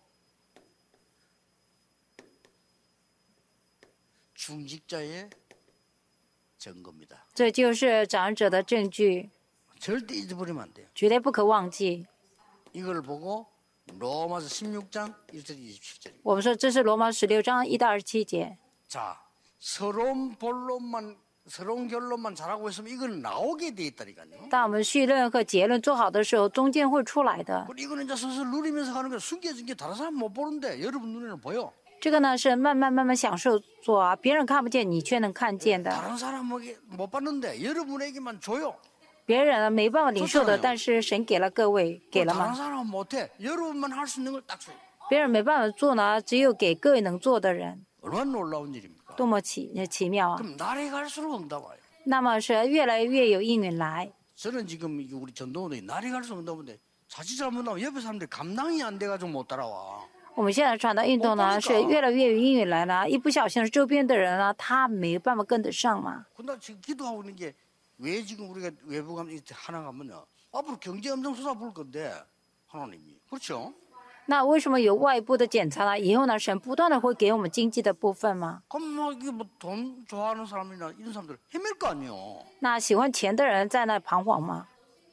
Speaker 1: 중직자의 증거입니다.
Speaker 2: 这就是长人者的证据，
Speaker 1: 절대 잊어버리면 안 돼요.
Speaker 2: 绝对不可忘记。
Speaker 1: 이걸 보고 로마서 십육 장 일 절 이십칠 절입니다.
Speaker 2: 我们说这是罗马十六章一到二十七节。
Speaker 1: 자, 서러운 본론만 서러운 결론만 잘하고 있으면 이건 나오게 돼 있다니까요.
Speaker 2: 当我们绪论和结论做好的时候，中间会出来的。
Speaker 1: 그리고 이거는 이제 슬슬 누리면서 가는 거 숨겨진 게 다른 사람 못 보는데 여러분 눈에는 보여.
Speaker 2: 这个呢是慢慢慢慢享受做啊，别人看不见，你却能看见的。
Speaker 1: 다른 사람에게 못 봤는데 여러분에게만 줘요.
Speaker 2: 别人呢没办法领受的，
Speaker 1: 좋잖아요
Speaker 2: 但是神给了各位，给了
Speaker 1: 다른
Speaker 2: 吗？
Speaker 1: 사람은 못해. 여러분만 할 수 있는 걸 딱 줘요.
Speaker 2: 别人没办法做呢，只有给各位能做的人，
Speaker 1: 얼마나 놀라운 일입니까?
Speaker 2: 多么奇奇妙啊！
Speaker 1: 그럼 날이 갈수록 응답 와요.
Speaker 2: 那么是越来越有应允来。
Speaker 1: 저는 지금 이게 우리 전도원들이 날이 갈수록 응답 오는데 자칫 잘못하면 옆에 사람들이 감당이 안 돼가지고 못 따라와.
Speaker 2: 我们现在传道运动呢是越来越有应允来了，一不小心周边的人呢，他没办法跟得上嘛。
Speaker 1: 근데 지금 기도하고 있는 게 왜 지금 우리가 외부 가면 이렇게 하나 가면요. 앞으로 경제 엄청 쏟아부을 건데 하나님이 그렇죠?
Speaker 2: 那为什么有外部的检查呢？以后呢，神不断的会给我们经济的部分吗？
Speaker 1: 그럼 뭐 이게 뭐 돈 좋아하는 사람이나 이런 사람들 헤맬 거 아니에요.
Speaker 2: 那喜欢钱的人在那彷徨吗？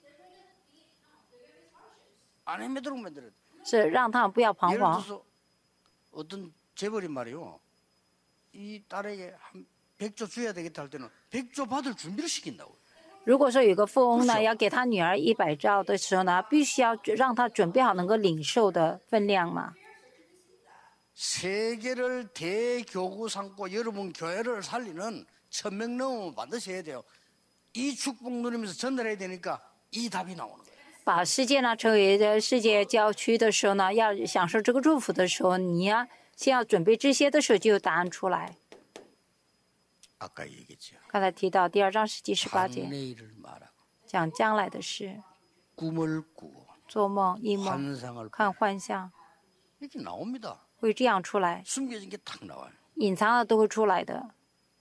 Speaker 1: 안 헤매도록 만들어야 돼.
Speaker 2: 是让他们不要彷
Speaker 1: 예를
Speaker 2: 徨。
Speaker 1: 들어서 어떤 재벌이 말이요. 이 딸에게 한 백조 줘야 되겠다 할 때는 백조 받을 준비를 시킨다고.
Speaker 2: 如果说有个富翁
Speaker 1: 不是
Speaker 2: 呢，要给他女儿一百兆的时候呢，必须要让他准备好能够领受的分量嘛。
Speaker 1: 세계를 대교구 삼고 여러분 교회를 살리는 천 명 넘으면 반드시 해야 돼요. 이 축복 누리면서 전달해야 되니까 이 답이 나오는 거예요.
Speaker 2: 把世界呢成为的世界郊区的时候呢，要享受这个祝福的时候，你呀、先要准备这些的时候，就有答案出来。
Speaker 1: 아까 얘기했죠.
Speaker 2: 刚才提到第二章十七、十八节，
Speaker 1: 장래일을 말하고
Speaker 2: 讲将来的事，
Speaker 1: 꿈을 꾸고
Speaker 2: 做梦、异梦、
Speaker 1: 환상을
Speaker 2: 看幻象，
Speaker 1: 이렇게 나옵니다.
Speaker 2: 会这样出来，
Speaker 1: 숨겨진 게 탁 나와요.
Speaker 2: 隐藏的都会出来的。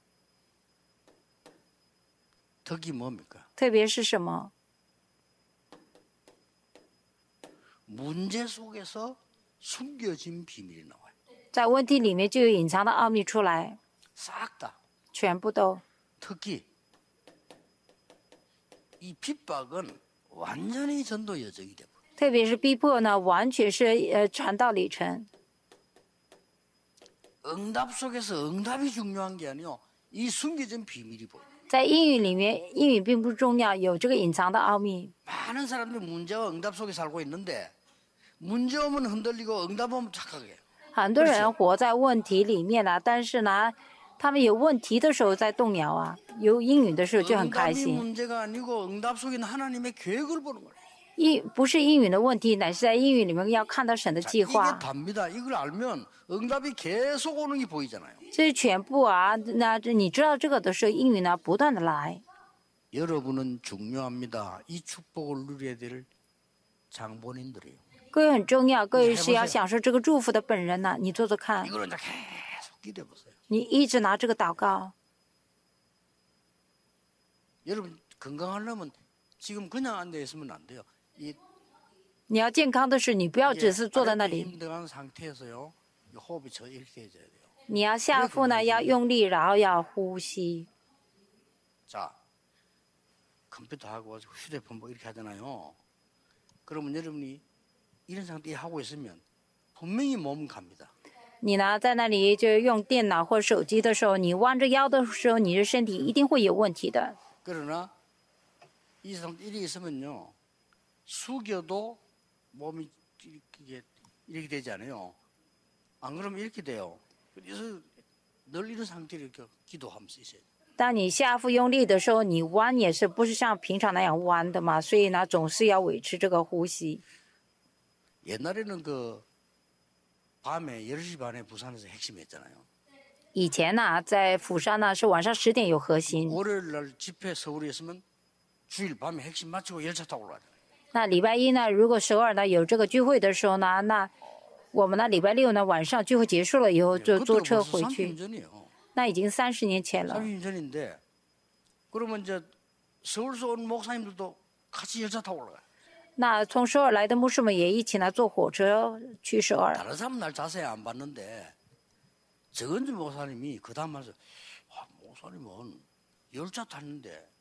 Speaker 1: 덕이 뭡니까?
Speaker 2: 特别是什么？
Speaker 1: 문제 속에서 숨겨진 비밀이 나와요.
Speaker 2: 在问题里面就有隐藏的奥秘出来，
Speaker 1: 싹 다.
Speaker 2: 全部都。
Speaker 1: 특히 이 핍박은 완전히 전도 여정이 되고
Speaker 2: 特别是逼迫呢，完全是呃传道里程。
Speaker 1: 응답 속에서 응답이 중요한 게 아니요. 이 숨겨진 비밀이 보여요.
Speaker 2: 在英语里面，英语并不重要，有这个隐藏的奥秘。
Speaker 1: 많은 사람들이 문제와 응답 속에 살고 있는데 문제 오면 흔들리고 응답 오면 착하게 해요.
Speaker 2: 很多人活在问题里面呢，但是呢，他们有问题的时候在动摇啊，有阴云的时候就很开
Speaker 1: 응답이
Speaker 2: 心。
Speaker 1: 문제가 아니고 응답 속에 있는 하나님의 계획을 보는 거예요.
Speaker 2: 阴不是阴云的问题，乃是在阴云里面要看到神的
Speaker 1: 자,
Speaker 2: 计
Speaker 1: 이게
Speaker 2: 划。
Speaker 1: 답니다. 이걸 알면 응답이 계속 오는 게 보이잖아요.
Speaker 2: 这是全部啊。那这你知道这个的时候，阴云呢不断的来。
Speaker 1: 여러분은 중요합니다. 이 축복을 누려야 될 장본인들이에요.
Speaker 2: 各位很重要，各位是要享受这个祝福的本人呢。你做做看，
Speaker 1: 이걸 이제 계속 기도해 보세요.
Speaker 2: 你一直拿这个祷告。
Speaker 1: 여러분 건강하려면 지금 그냥 앉아 있으면 안 돼요. 이
Speaker 2: 你要健康的是，你不要只是坐在那
Speaker 1: 아랫배
Speaker 2: 里，
Speaker 1: 힘들어간 상태에서요. 이 호흡이 저 이렇게 해줘야 돼요.
Speaker 2: 你要下腹呢要用力，然后要呼吸。
Speaker 1: 자, 컴퓨터하고 휴대폰 뭐 이렇게 하잖아요. 그러면 여러분이 이런 상태에 하고 있으면 분명히 몸은 갑니다.
Speaker 2: 你呢在那里就用电脑或手机的时候，你弯着腰的时候，你的身体一定会有问题的。
Speaker 1: 그러나 이 상태 이렇게 있으면요. 숙여도 몸이 이렇게, 이렇게 되지 않아요. 안 그러면 이렇게 돼요. 그래서 늘 이런 상태로 이렇게 기도하면서 있어요.
Speaker 2: 当你下腹用力的时候，你弯也是不是像平常那样弯的嘛？所以呢，总是要维持这个呼吸。
Speaker 1: 옛날에는 그 밤에 열 시 반에 부산에서 핵심했잖아요.
Speaker 2: 以前呢，在釜山呢是晚上十点有核心，
Speaker 1: 월요일 날 집회 서울에 있으면 주일 밤에 핵심 마치고 열차 타고 올라가요.
Speaker 2: 那礼拜一呢，如果首尔呢有这个聚会的时候呢，那我们呢礼拜六呢晚上聚会结束了以后就坐
Speaker 1: 그때가
Speaker 2: 车
Speaker 1: 벌써
Speaker 2: 回
Speaker 1: 삼십 년
Speaker 2: 去，
Speaker 1: 전이에요.
Speaker 2: 那已经三十年前了。
Speaker 1: 삼십 년 전인데 그러면 이제 서울서 온 목사님들도 같이 열차 타고 올라가요.
Speaker 2: 那从首尔来的牧师们也一起呢坐火车去首尔。
Speaker 1: 다른 사람 날 자세히 안 봤는데 정은주 목사님이 그 다음 말씀 아, 목사님은 열차 탔는데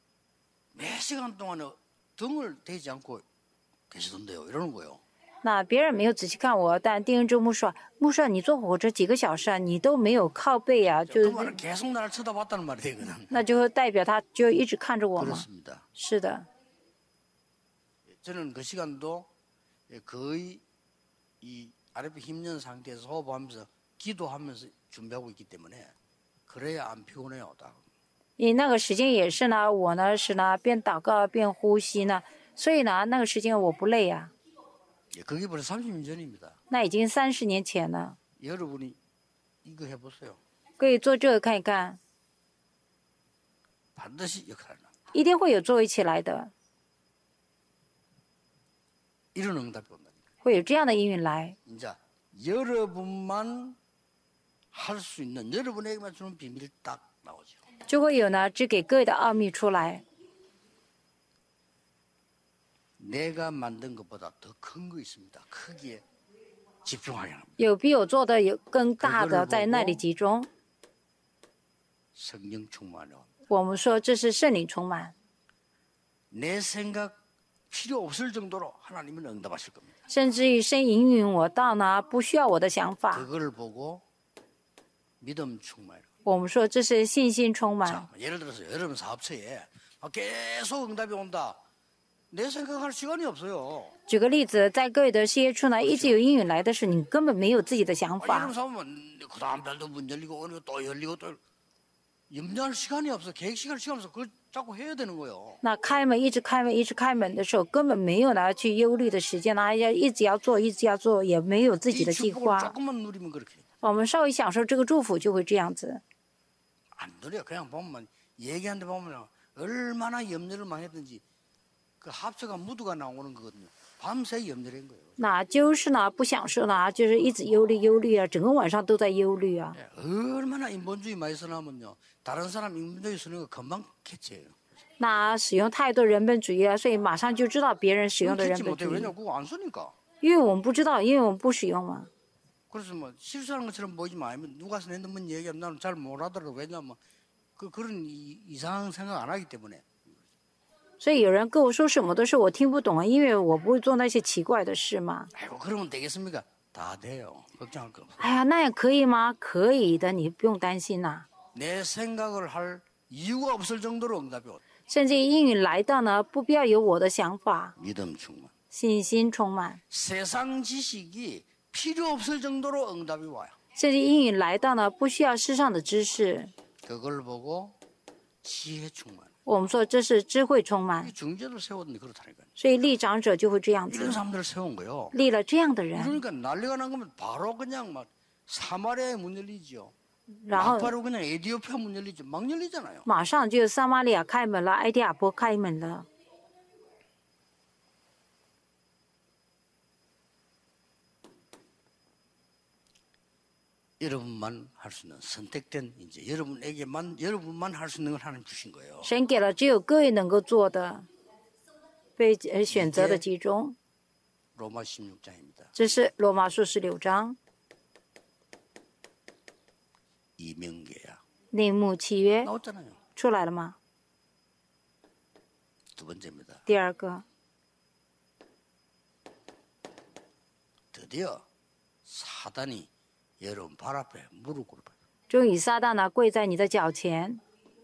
Speaker 1: 몇 시간 동안에 등을 대지 않고 계시던데요. 이러는 거예요.
Speaker 2: 那别人没有仔细看我，但丁恩州牧师说：“牧师，你坐火车几个小时啊，你都没有靠背啊，就
Speaker 1: 그 말은 계속 나를 쳐다봤다는 말이 되거든.
Speaker 2: 那就代表他就一直看着我嘛。
Speaker 1: 그렇습니다.
Speaker 2: 是的，
Speaker 1: 저는 그 시간도 거의 이 아랫배 힘든 상태에서 호흡하면서 기도하면서 준비하고 있기 때문에 그래야 안 피곤해요. 딱.
Speaker 2: 因为那个时间也是呢，我呢是呢边祷告边呼吸呢，所以呢那个时间我不累啊。
Speaker 1: 예, 그게 벌써 삼십 년 전입니다.
Speaker 2: 那已经三十年前了，
Speaker 1: 여러분이 이거 해보세요.
Speaker 2: 可以做这个看一看，
Speaker 1: 반드시 역할을 합니다.
Speaker 2: 一定会有作为起来的，
Speaker 1: 이런 응답이 온다니까.
Speaker 2: 会有这样的应允来。
Speaker 1: 이제 여러분만 할 수 있는 여러분에게만 주는 비밀이 딱 나오죠.
Speaker 2: 就会有呢只给各位的奥秘出来。
Speaker 1: 내가 만든 것보다 더 큰 거 있습니다. 크기에 집중하게 합니다.
Speaker 2: 有比我做的有更大的在那里集中。
Speaker 1: 성령 충만을.
Speaker 2: 我们说这是圣灵充满，
Speaker 1: 내 생각 필요 없을 정도로 하나님은 응답하실 겁니다.
Speaker 2: 甚至于神引允我到呢不需要我的想法。
Speaker 1: 그걸 보고 믿음 충만.
Speaker 2: 我们说这是信心充满。
Speaker 1: 자, 예를 들어서 여러분 사업처에 계속 응답이 온다. 내 생각할 시간이 없어요.
Speaker 2: 举个例子，在各位的事业处呢，一直有应允来的时候，你根本没有自己的想
Speaker 1: 아,
Speaker 2: 法
Speaker 1: 이런 사람은 그 다음 달도 문 열리고 오늘 또 열리고 또 염려할 시간이 없어. 계획 시간 시간 없어. 그걸 자꾸 해야 되는 거예요.
Speaker 2: 那开门一直开门一直开门的时候，根本没有拿去忧虑的时间，那要一直要做一直要做，也没有自己
Speaker 1: 이
Speaker 2: 的计
Speaker 1: 축복을
Speaker 2: 划。
Speaker 1: 조금만 누리면 그렇게 돼.
Speaker 2: 我们稍微享受这个祝福，就会这样子。
Speaker 1: 안 누려. 그냥 보면 얘기하는데 보면 얼마나 염려를 많이 했든지 그 합쳐가 무드가 나오는 거거든요. 밤새 염려한 거예요.
Speaker 2: 那就是呢，不享受呢，就是一直忧虑忧虑啊，整个晚上都在忧虑啊。
Speaker 1: 예, 얼마나 인본주의 많이 써나면요. 다른 사람 인본주의 쓰는 거 금방 캐치해요.
Speaker 2: 那使用太多人本主义啊，所以马上就知道别人使用的
Speaker 1: 캐치
Speaker 2: 人本
Speaker 1: 못해.
Speaker 2: 主义，
Speaker 1: 왜냐 그거 안 쓰니까.
Speaker 2: 因为我们不知道，因为我们不使用嘛。
Speaker 1: 그래서 뭐 실수하는 것처럼 보이지만 아니면 누가 내 너무 얘기하면 나는 잘 못하더라도 왜냐면 그 그런 이, 이상한 생각 안 하기 때문에.
Speaker 2: 所以有人跟我说什么都是我听不懂啊，因为我不会做那些奇怪的事嘛。
Speaker 1: 아이고 그러면 되겠습니까? 다 돼요. 걱정할 거 없어.
Speaker 2: 哎呀，那样可以吗？可以的，你不用担心呐、
Speaker 1: 내 생각을 할 이유가 없을 정도로 응답이 오.
Speaker 2: 甚至应允来到呢，不必要有我的想法，
Speaker 1: 믿음 충만.
Speaker 2: 信心充满。
Speaker 1: 세상 지식이 필요 없을 정도로 응답이 와요.
Speaker 2: 甚至应允来到呢，不需要世上的知识。
Speaker 1: 그걸 보고 지혜 충만.
Speaker 2: 我们说这是智慧充满
Speaker 1: 이 ， 중재를 세웠는데 그렇다니까요.
Speaker 2: 所以立长者就会这样
Speaker 1: 이런
Speaker 2: 子，
Speaker 1: 사람들을 세운 거예요.
Speaker 2: 立了这样的人，
Speaker 1: 그러니까 난리가 난 거면 바로 그냥 막 사마리아에 문 열리죠.
Speaker 2: 然后
Speaker 1: 바로 그냥 에디오피아 문 열리죠. 막 열리잖아요.
Speaker 2: 马上就撒玛利亚开门了，埃迪亚波开门了。
Speaker 1: 여러분만 할 수 있는 선택된 이제 여러분에게만 여러분만 할 수 있는 걸 하나님 주신 거예요.
Speaker 2: 神给了只有各位能够做的，被呃选择的集中。
Speaker 1: 로마 십육 장입니다.
Speaker 2: 这是罗马书十六章
Speaker 1: 이명계야.
Speaker 2: 内幕契约
Speaker 1: 나왔잖아요.
Speaker 2: 出来了吗？
Speaker 1: 두 번째입니다.
Speaker 2: 第二个，
Speaker 1: 드디어 사단이 여러분 발 앞에 무릎 꿇어요.
Speaker 2: 终于撒旦呢跪在你的脚前。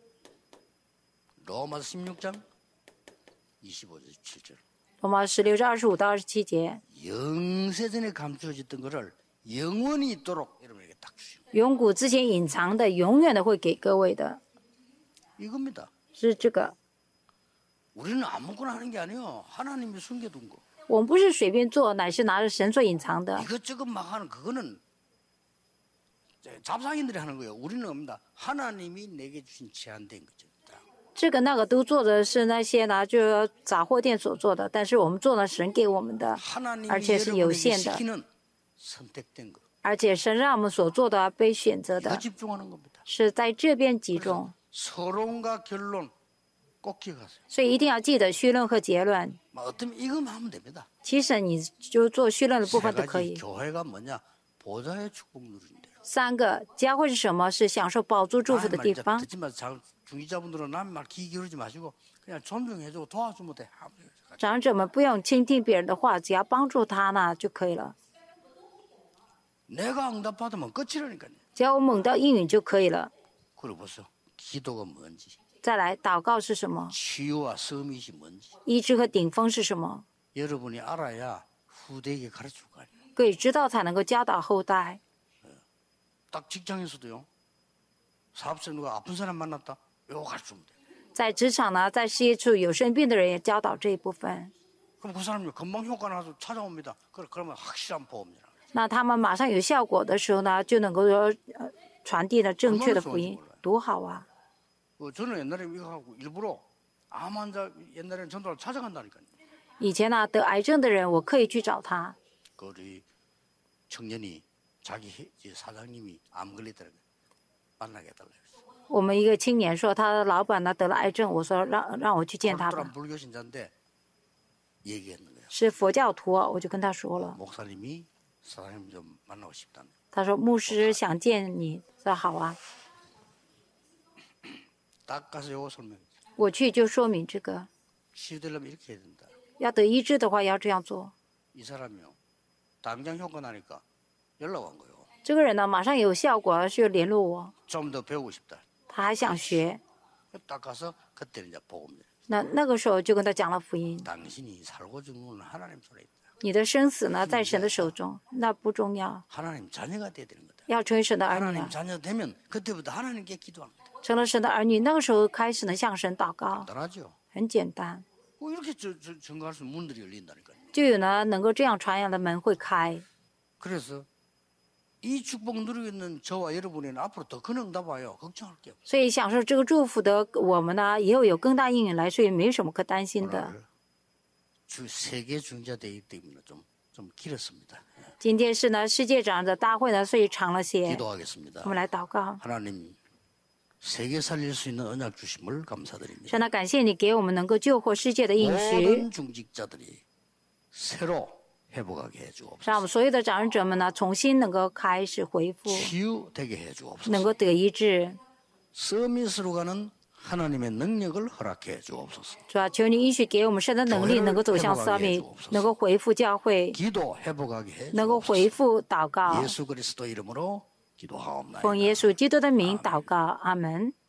Speaker 1: 로마서 십육 장 이십오 절 이십칠 절.
Speaker 2: 罗马十六章二十五到二十七节，
Speaker 1: 영세전에 감추어졌던 것을 영원히 있도록 여러분에게 딱 주시고
Speaker 2: 永古之前隐藏的，永远的会给各位的，
Speaker 1: 이겁니다.
Speaker 2: 是这个。
Speaker 1: 우리는 아무거나 하는 게 아니에요. 하나님이 숨겨둔 거.
Speaker 2: 我们不是随便做，乃是拿着神所隐藏的。
Speaker 1: 이것저것 막 하는 그거는 잡상인들이 하는 거예요. 우리는 없습니다. 하나님이 내게 주신 제한된 거죠.
Speaker 2: 这个那个都做的是那些呢，就是杂货店所做的，但是我们做了神给我们的，
Speaker 1: 하나님이
Speaker 2: 而且是有
Speaker 1: 여러분에게
Speaker 2: 限的，
Speaker 1: 시키는 선택된 거.
Speaker 2: 而且神让我们所做的被选择
Speaker 1: 이거
Speaker 2: 的，
Speaker 1: 집중하는 겁니다.
Speaker 2: 是在这边集中，
Speaker 1: 서론과 결론 꼭 기억하세요.
Speaker 2: 所以一定要记得绪论和结论。
Speaker 1: 뭐 어쩌면 이거만 하면 됩니다.
Speaker 2: 其实你就做绪论的部
Speaker 1: 세
Speaker 2: 分都可
Speaker 1: 가지
Speaker 2: 以。
Speaker 1: 교회가 뭐냐? 보좌의 축복 누린대요.
Speaker 2: 三个教会是什么？是享受宝珠祝福的
Speaker 1: 남의
Speaker 2: 地
Speaker 1: 말
Speaker 2: 方。
Speaker 1: 듣지 마. 장- 중위자분들은 남의 말 귀 기울이지 마시고 그냥 존중해주고 도와주면 돼.
Speaker 2: 长者们不用倾听别人的话，只要帮助他呢就可以了。
Speaker 1: 내가 응답받으면 끝이라니까요.
Speaker 2: 只要我们到应允就可以了。
Speaker 1: 그리고 보세요. 기도가 뭔지,
Speaker 2: 再来，祷告是什么？
Speaker 1: 치유와 서밋이 뭔지
Speaker 2: 医治和顶峰是什么？
Speaker 1: 여러분이 알아야 후대에게 가르칠 거 아니에요.
Speaker 2: 各位知道才能够教导后代。
Speaker 1: 딱 직장에서도요. 사업자 누가 아픈 사람 만났다. 이거 가르치면 돼.
Speaker 2: 在职场呢，在事业处有生病的人也教导这一部分。
Speaker 1: 그럼 그 사람이 금방 효과 나서 찾아옵니다. 그래, 그러면 확실한 보험이라.
Speaker 2: 那他们马上有效果的时候呢，就能够呃传递了正确的福音，多好啊！
Speaker 1: 어, 저는 옛날에 이거 하고 일부러 암 환자 옛날에는 전도를 찾아간다니까요.
Speaker 2: 以前呢，得癌症的人，我刻意去找他。
Speaker 1: 그 우리 청년이 자기 해- 이제 사장님이 암 걸리더라고요. 만나게 해달라고 했어요.
Speaker 2: 我们一个青年说，他的老板呢得了癌症，我说让让我去见他
Speaker 1: 똘똘한
Speaker 2: 吧。
Speaker 1: 불교 신자인데 얘기했는 거예요.
Speaker 2: 是佛教徒啊，我就跟他说了。
Speaker 1: 목사님이 사장님 좀 만나고 싶다는.
Speaker 2: 他说牧师想见你，说好啊，
Speaker 1: 딱 가서 요거 설명해.
Speaker 2: 我去就说明这个，
Speaker 1: 치유되려면 이렇게 해야 된다.
Speaker 2: 要得医治的话要这样做。
Speaker 1: 이 사람이요. 당장 효과 나니까 연락 온 거예요.
Speaker 2: 这个人呢，马上有效果，就联络我，
Speaker 1: 좀 더 배우고 싶다.
Speaker 2: 他还想学。
Speaker 1: 딱 가서 그때는 이제 복음.
Speaker 2: 那那个时候就跟他讲了福音。
Speaker 1: 당신이 살고 죽는 건 하나님 손에 있다.
Speaker 2: 你的生死呢，在神的手中，那不重要，
Speaker 1: 하나님 자녀가 돼야 되는 거다.
Speaker 2: 要成为神的儿女
Speaker 1: 하나님
Speaker 2: 啊，
Speaker 1: 자녀 되면 그때부터 하나님께 기도하는 거다.
Speaker 2: 成了神的儿女，那个时候开始呢向神祷告，
Speaker 1: 간단하죠.
Speaker 2: 很简单，
Speaker 1: 뭐 이렇게 저, 저, 증거할 수 있는 문들이 열린다니까요.
Speaker 2: 就有呢能够这样传扬的门会开。
Speaker 1: 그래서 이 축복 누리고 있는 저와 여러분에는 앞으로 더 큰 응답 와요. 걱정할 게 없어요.
Speaker 2: 所以享受这个祝福的我们呢，以后有更大应允来，所以没有什么可担心的。
Speaker 1: 오늘 주 세계 중자 대회 때문에 좀, 좀 길었습니다.
Speaker 2: 今天是呢世界长者大会呢，所以长了些。
Speaker 1: 기도하겠습니다.
Speaker 2: 我们来祷告，
Speaker 1: 하나님 세계 살릴 수 있는 언약 주심을 감사드립니다.
Speaker 2: 神呢感谢你给我们能够救活世界的应许，
Speaker 1: 모든 중직자들이 새로 회복하게 해
Speaker 2: 让我
Speaker 1: 주옵소서.
Speaker 2: 们所有的长者们呢重新能够开始恢复，
Speaker 1: 치유되게 해
Speaker 2: 能
Speaker 1: 주옵소서.
Speaker 2: 够得医治。
Speaker 1: 서밋으로 가는 하나님의 능력을 허락해 주옵소서.
Speaker 2: 主要求你允许给我们神的能力，能够走向撒米，能够恢复教会，
Speaker 1: 기도 회복하게 해
Speaker 2: 能够恢
Speaker 1: 주옵소서.
Speaker 2: 复祷告。
Speaker 1: 예수 그리스도 이름으로 기도하옵나이다.
Speaker 2: 奉耶稣基督的名祷告，阿门。